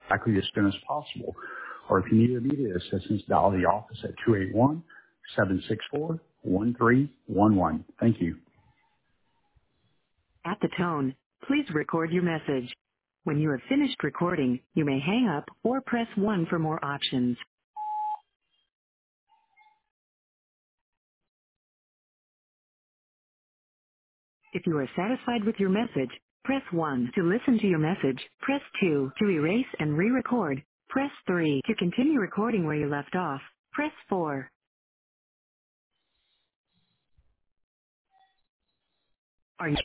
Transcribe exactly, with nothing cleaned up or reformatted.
exactly as soon as possible. Or if you need immediate assistance, dial the office at two eight one, seven six four, one three one one. Thank you. At the tone, please record your message. When you have finished recording, you may hang up or press one for more options. If you are satisfied with your message, press one. To listen to your message, press two. To erase and re-record, press three. To continue recording where you left off, press four. Are you